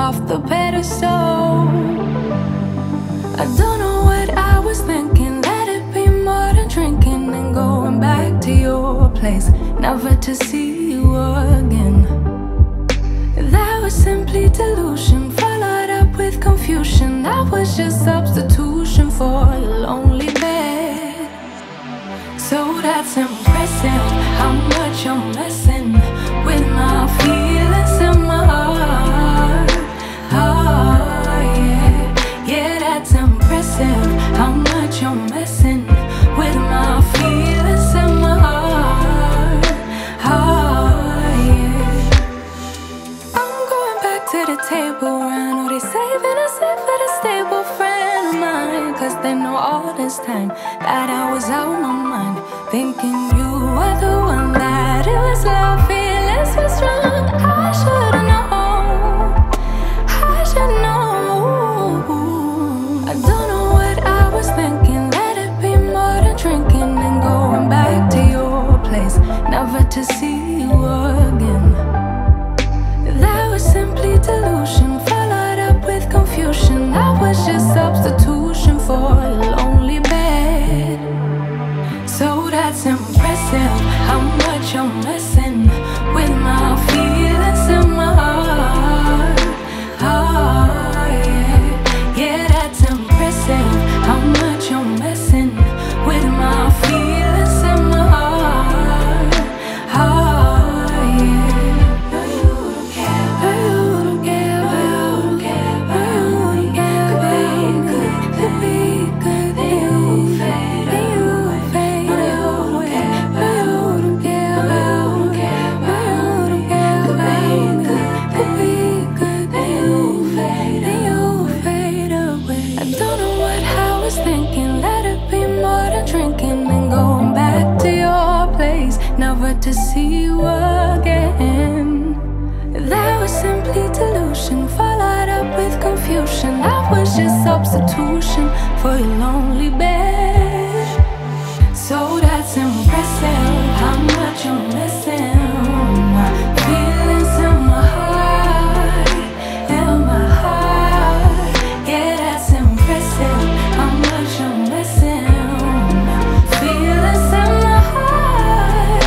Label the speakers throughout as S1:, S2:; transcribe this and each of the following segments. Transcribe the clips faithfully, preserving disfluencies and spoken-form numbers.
S1: off the pedestal. I don't know what I was thinking. Let it be more than drinking and going back to your place, never to see you again. That was simply delusion, followed up with confusion. That was just substitution for your lonely bed. So that's impressive, how much you're messing with my feelings and my heart. Oh yeah, yeah, that's impressive, how much you're messing with my feelings and my heart. Oh yeah, I'm going back to the table round. Oh, they saving us up for the stable friend of mine, 'cause they know all this time that I was out my mind, thinking you were the one, that it was love, feelings were strong. I should've known, I should know. I don't know what I was thinking. Let it be more than drinking and going back to your place, never to see you again. That was simply delusion, followed up with confusion. That was just substitution for your lonely bed. So that's impressive, how much you're messing with my feelings and my heart. Oh yeah, yeah, that's impressive, how much you're messing with my feelings and my heart. Oh yeah, no you don't care, no you don't care, no you don't care, no you don't care. Could be good, could be good, then you fade, then you fade away. No you don't care, no you don't care, no you don't care. Could be good, could be good, then you fade, then you fade away. I don't know what I was thinking. Let it be more than drinking and going back to your place, never to see you again. That was simply delusion, followed up with confusion. That was just substitution for your lonely bed. So that's impressive, how much you're missing my feelings and my heart, and my heart. Yeah, that's impressive, how much you're missing my feelings and my heart.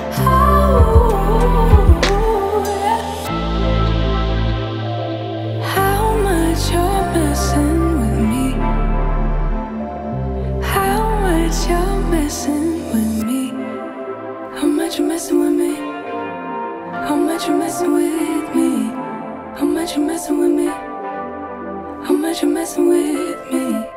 S1: Oh, yeah. How much you're messing with me, how much you're messing with me, how much you're messing with me, how much you're messing with me, how much you're messing with me, how much you're messing with me.